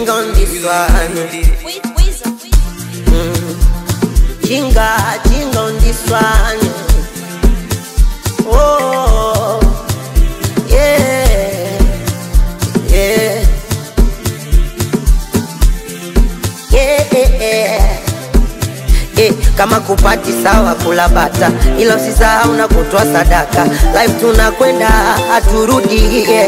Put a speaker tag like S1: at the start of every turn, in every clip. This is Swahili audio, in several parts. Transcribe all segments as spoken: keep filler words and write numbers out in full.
S1: Jinga on this one. Mm. Jinga, jinga on this one. Oh, yeah, yeah, yeah, yeah. Eh, kama kupati sawa kula bata, ila usisahau na kutoa sadaka. Life tunakwenda haturudi, yeah.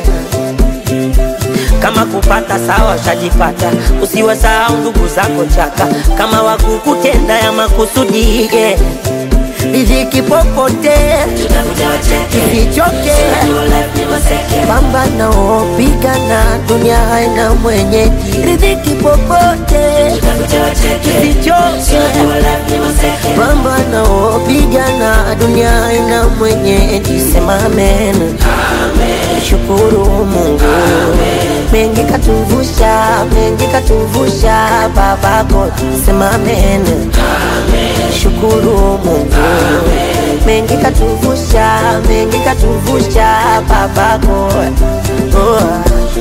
S1: Kama kupata sawa ushajipata, usiwasahau ndugu zako chaka. Kama wakukutenda ya makusudi, yeah. Riziki popote usichoke, pambana pigana, dunia haina mwenyeji. Riziki popote usichoke, pambana pigana, dunia haina mwenyeji. Sema amen, shukuru Mungu, mengi katuvusha, mengi katuvusha babako. Sema amen, shukuru Mungu, mengi katuvusha, mengi katuvusha babako. Oh.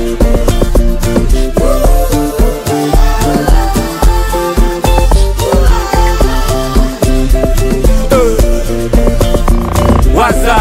S2: Waza,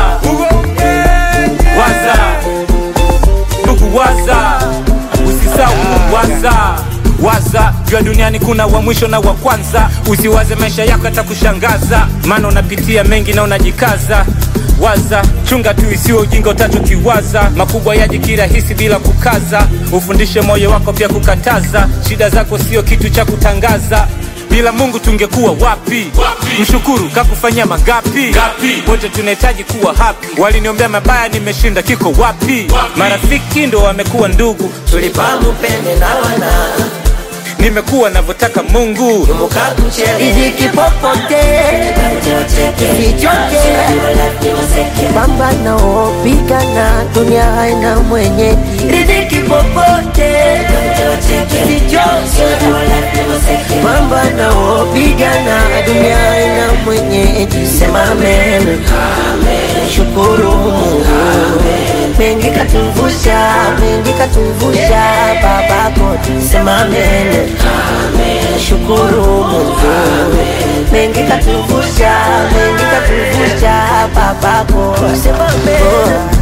S2: waza, ndugu waza, usisahau waza. Waza, jua duniani kuna wa mwisho na wa kwanza. Usiwaze maisha yako yatakushangaza, maana unapitia mengi na unajikaza. Waza, chunga tu isiwe ujinga utachokiwaza. Makubwa yaji kirahisi bila kukaza. Ufundishe moyo wako pia kukataza. Shida zako sio kitu cha kutangaza. Bila Mungu tungekuwa wapi? Wapi? Mshukuru kakufanyia mangapi? Wote tunahitaji kuwa happy. Waliniombea mabaya nimeshinda, kiko wapi? Wapi? Marafiki ndo wamekuwa ndugu,
S1: tulipamu pende na wana.
S2: Nimekuwa navyotaka Mungu.
S1: Riziki popote usichoke, pambana pigana, dunia haina mwenyeji. Riziki popote usichoke, pambana pigana, dunia haina mwenyeji. Sema amen, shukuru Mungu, mengi katuvusha, mengi katuvusha babako. Sema amen, shukuru Mungu, mengi katuvusha, mengi katuvusha babako. Sema amen.